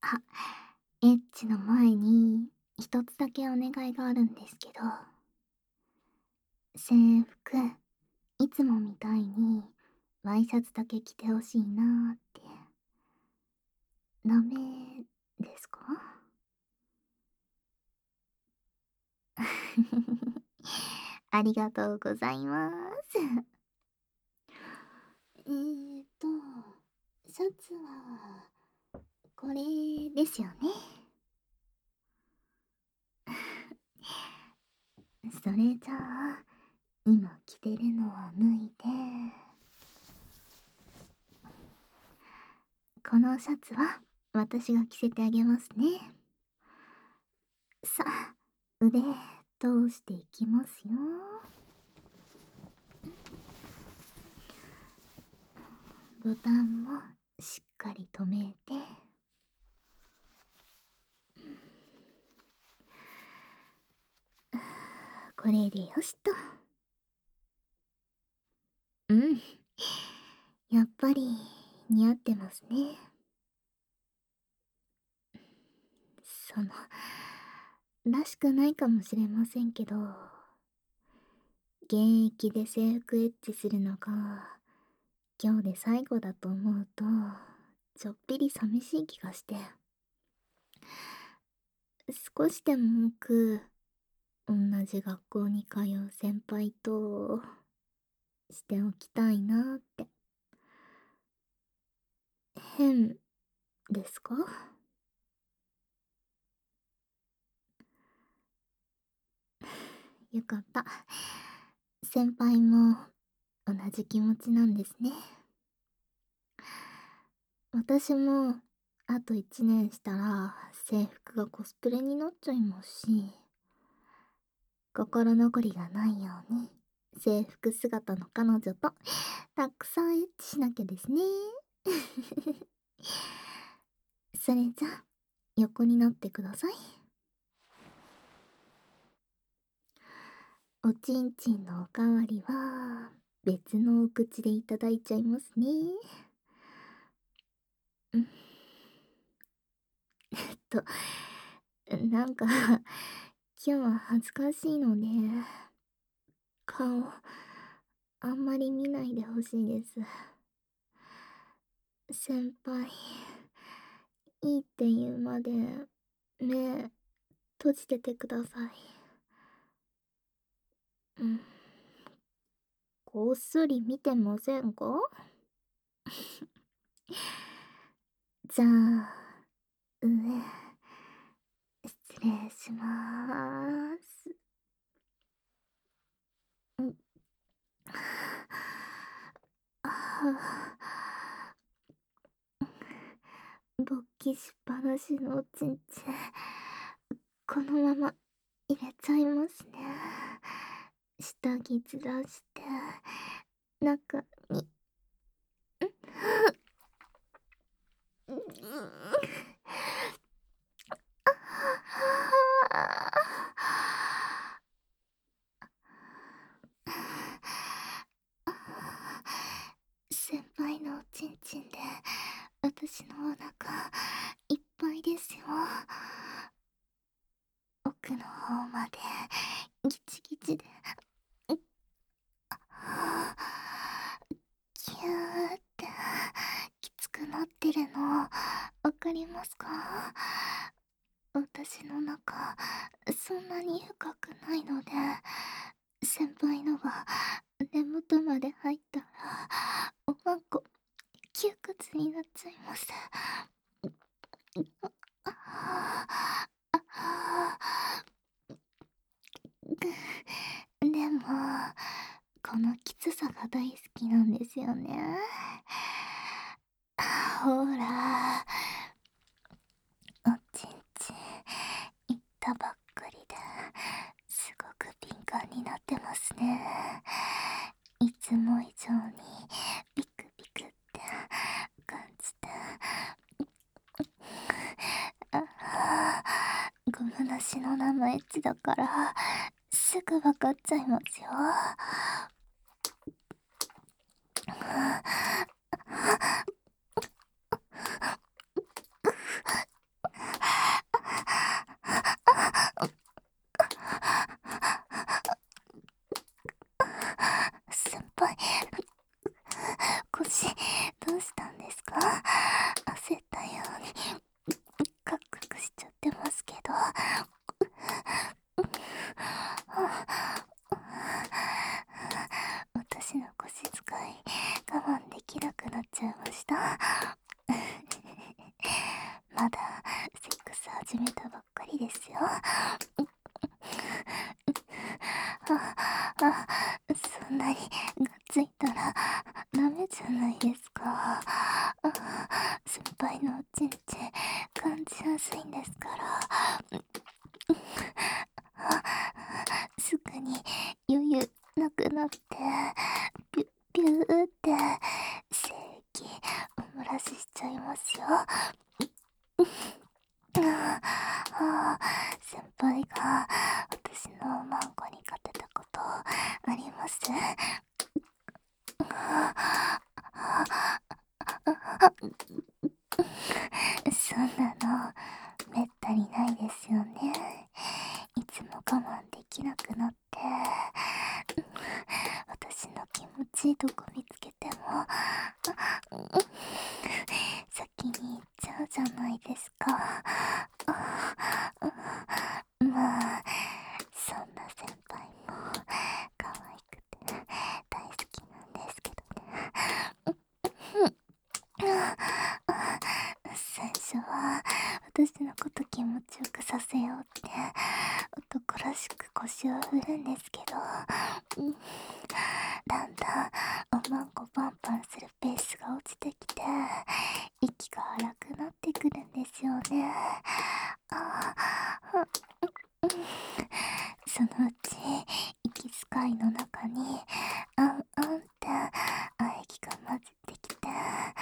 あ、エッチの前に一つだけお願いがあるんですけど、制服、いつもみたいにワイシャツだけ着てほしいなーって。ダメですか？ありがとうございます。えーと、シャツは、これですよね。それじゃあ、今着てるのは脱いで、このシャツは私が着せてあげますね。さあ、腕通していきますよ。ボタンもしっかり留めて、これでよしと。うん、やっぱり似合ってますね。その、らしくないかもしれませんけど、現役で制服エッチするのが今日で最後だと思うと、ちょっぴり寂しい気がして、少しでも多く同じ学校に通う先輩としておきたいなって。変ですか？よかった。先輩も同じ気持ちなんですね。私もあと1年したら制服がコスプレになっちゃいますし、心残りがないように制服姿の彼女とたくさんエッチしなきゃですね。それじゃあ横になってください。おちんちんのおかわりは別のお口でいただいちゃいますね。うん。と、なんか今日は恥ずかしいので、顔、あんまり見ないでほしいです。先輩、いいって言うまで、目、閉じててください。うん。こっそり見てませんか？じゃあ、上、失礼しまーす。うん。あ勃起しっぱなしのおちんちん、このまま入れちゃいますね。下着ずらして、中に、うん、先輩のおちんちんで私のお腹いっぱいですよ。奥の方までギチギチで、キューってきつくなってるのわかりますか？私の中そんなに深くないので、先輩のが根元まで入ったらおまんこ窮屈になっちゃいます。でもこのきつさが大好きなんですよね。ほら、おちんちんいったばっかりですごく敏感になってますね。いつも以上にビクビクって感じて、ゴムなしの生エッチだからすぐ分かっちゃいますよ。 始めたばっかりですよ。そんなにがっついたらダメじゃないですか。先輩のおちんち感じやすいんですから。すぐに余裕なくなってピュピューって精液お漏らししちゃいますよ。先輩が私のおまんこに勝てたことあります？そんなのめったにないですよね。いつも我慢できなくなって私の気持ちいいとこ見つけても先に行っちゃうじゃないですか。まあそんな先輩も可愛くて大好きなんですけどね。最初は私のこと気持ちよくさせようって男らしく腰を振るんですけど、だんだんおまんこパンパンするペースが落ちてきて息が荒くなってくるんですよね。そのうち息遣いの中にあんあんって喘ぎが混じってきて、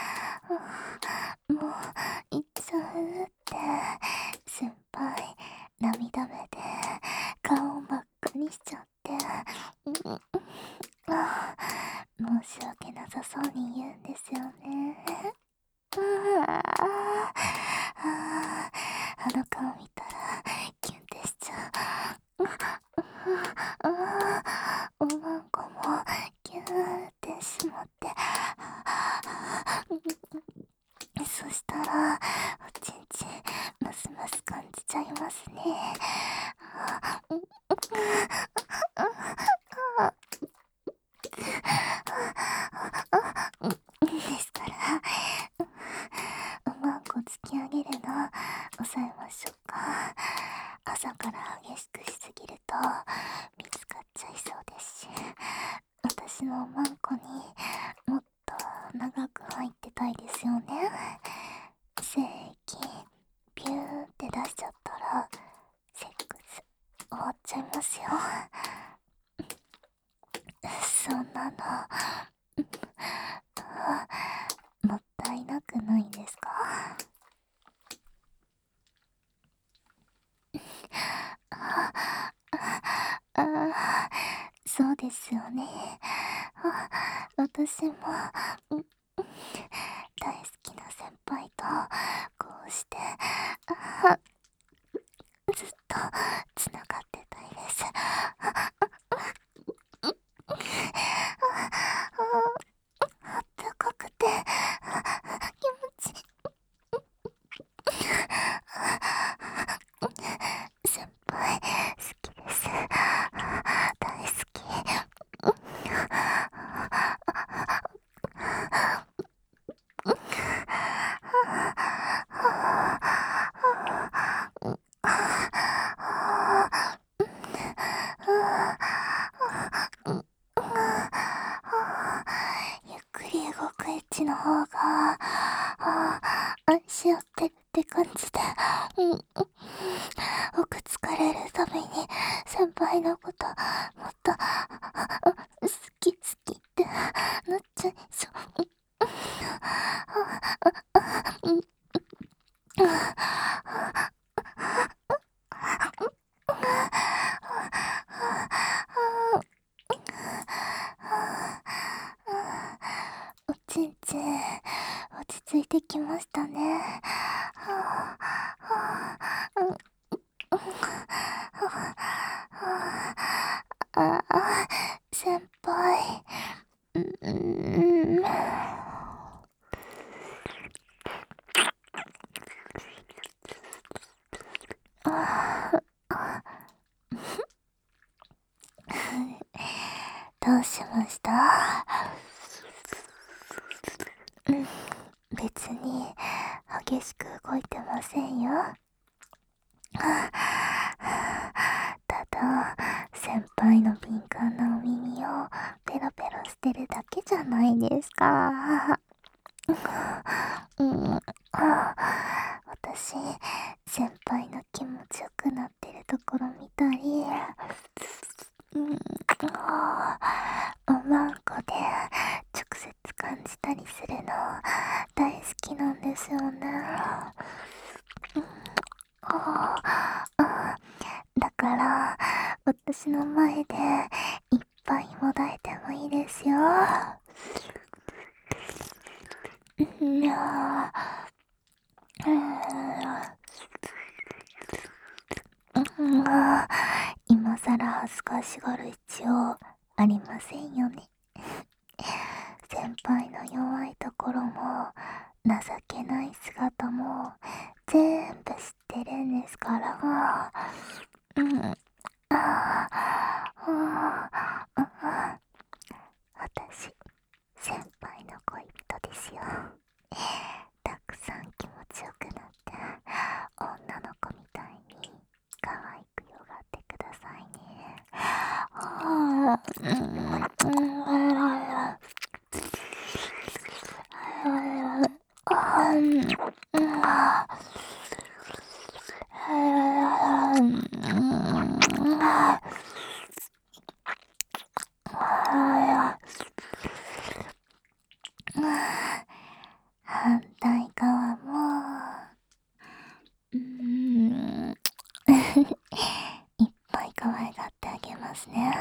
もう行っちゃうって先輩涙目で顔を真っ赤にしちゃって、申し訳なさそうに言うんですよね。あの顔見たらキュンってしちゃう。おまんこもキューってしまって、そしたらおちんちんますます感じちゃいますね。ですからおまんこ突き上げるの抑えましょうか。朝から激しくしすぎると見つかっちゃいそうですし、私のおまんこにもっと長く入ってたいですよね。精液ピューって出しちゃったらセックス終わっちゃいますよ。そんなのもったいなくないですか？そうですよね。私も大好きな先輩とこうしてずっとつながってたいです。あったかくて気持ちいい。先輩好きです。大好き。ゆっくり動くエッチの方が愛し合ってるって感じで、奥疲れるたびに先輩のこともっと好き好きってなっちゃいそう。おちんちん落ち着いてきましたね。先輩、どうしました？別に激しく動いてませんよ。 ただ、先輩の敏感なお耳をペロペロしてるだけじゃないですか。うん、私、先輩の気持ちよくなってるところ見たり、おまんこで直接感じたりするの大好きなんですよね。だから、私の前でいっぱいもだえてもいいですよ。うん今さら恥ずかしがる必要ありませんよね。先輩の弱いところも情けない姿も全部知ってるんですから。うん。私、先輩の恋人ですよ。たくさん気持ちよくなって女の子みたいに可愛くよがってくださいね。反対側もいっぱい可愛がってあげますね。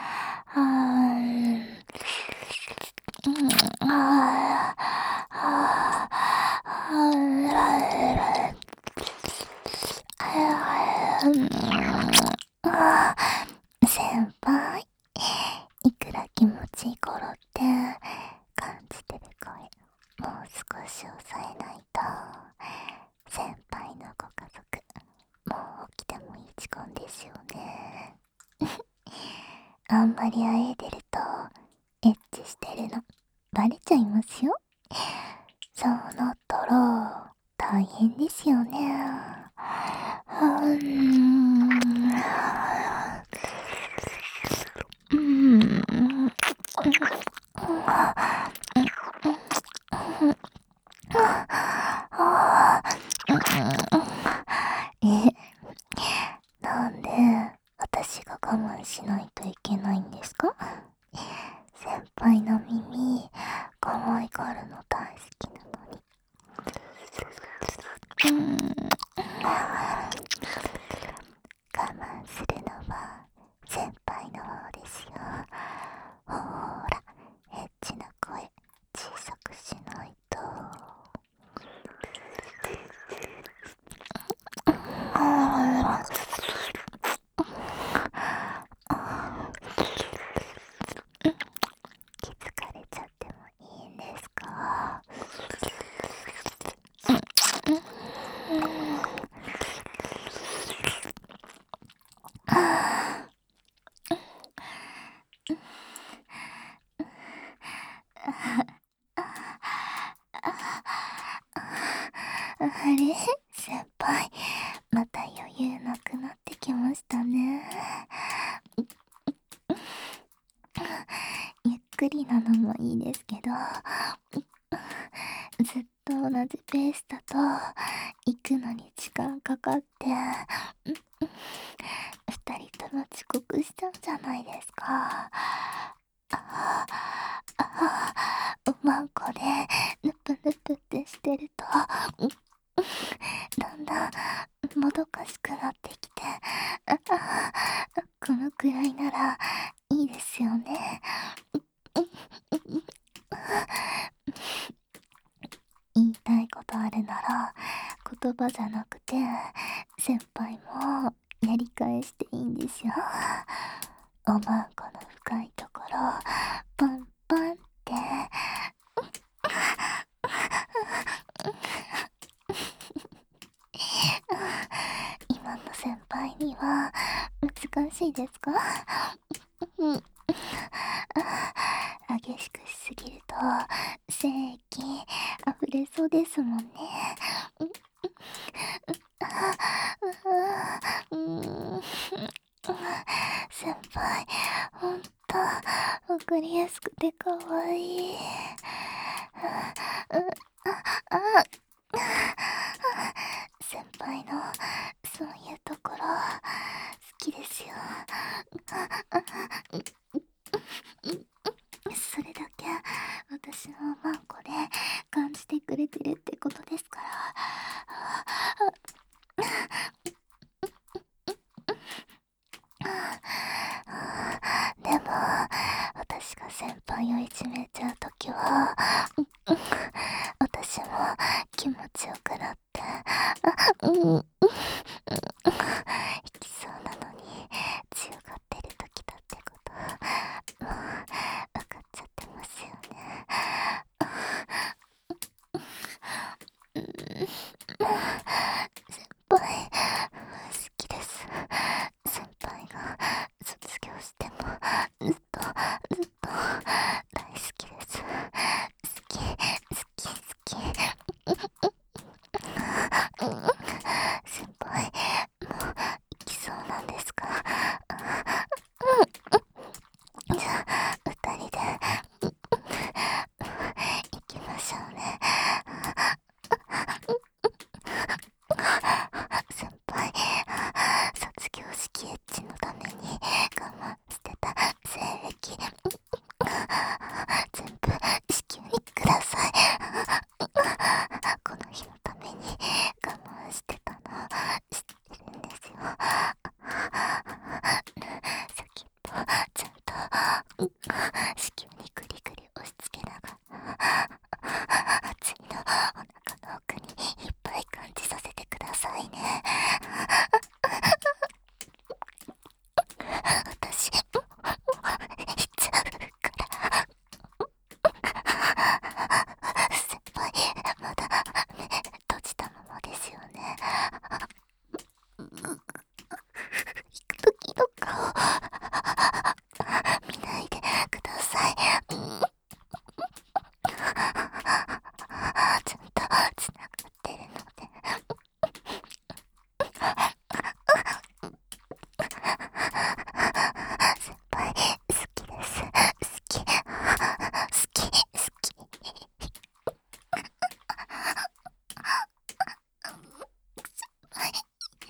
先輩、いくら気持ちいい頃って感じてる声、もう少し抑えないと。先輩のご家族、もう起きてもいい時間ですよね。あんまりあえいでるとエッチしてるのバレちゃいますよ。そうなったら大変ですよね。え、なんで私が我慢しないといけないんですか？先輩の耳可愛がるの大好きなのに。我慢するのは先輩の方ですよ。ほーら、エッチな声小さくしないと。気づかれちゃってもいいんですか？あれ、先輩、また余裕なくなってきましたね。ゆっくりなのもいいですけど、ずっと同じペースだと行くのに時間かかって、二人とも遅刻しちゃうんじゃないですか。おまんこでぬぷぬぷってしてるとだんだんもどかしくなってきて、このくらいならいいですよね。言いたいことあるなら言葉じゃなくて先輩もやり返していいんですよ。おまんこの深いところパンパンって今の先輩には難しいですか？激しくしすぎると精液溢れそうですもんね。 かりやすくてかわいい。先輩のそういうところ好きですよ。それだけ私のマンコで感じてくれてるってことですから。でも私が先輩をいじめちゃうときは私も気持ちよくなって行きそうなのに強がってるときだってこともう分かっちゃってますよね。先輩好きです。先輩が卒業してもずっと大好きです。好き好き好き。先輩もう行きそうなんですか？じゃあ二人で行きましょうね。先輩卒業式エッチのために我慢してた性癖全部子宮にください。この日のために我慢してたの知ってるんですよ。先っぽちゃんと子宮にグリグリ押し付けながら次のお腹の奥にいっぱい感じさせてくださいね。私行っちゃうから先輩まだ目閉じたままですよね。行く時の顔見ないでください。ちゃんとつながってるので。先輩好きです。好き好き好き。はい。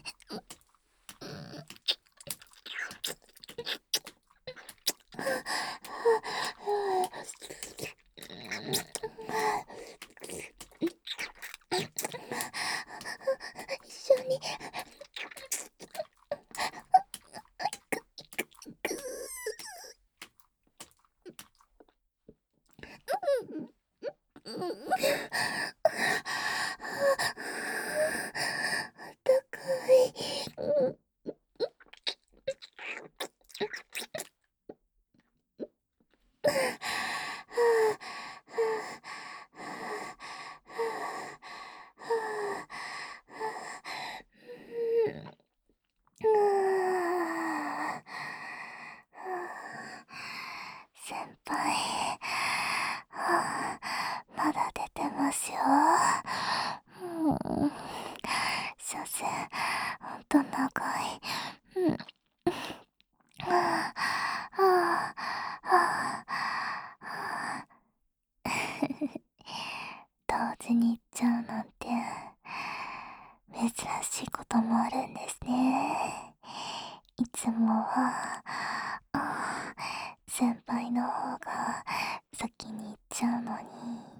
一緒にあったかい。先輩、まだ出てますよ。所詮ほんと長い。同時に行っちゃうなんて珍しいこともあるんですね。いつもは先輩の方が先に行っちゃうのに。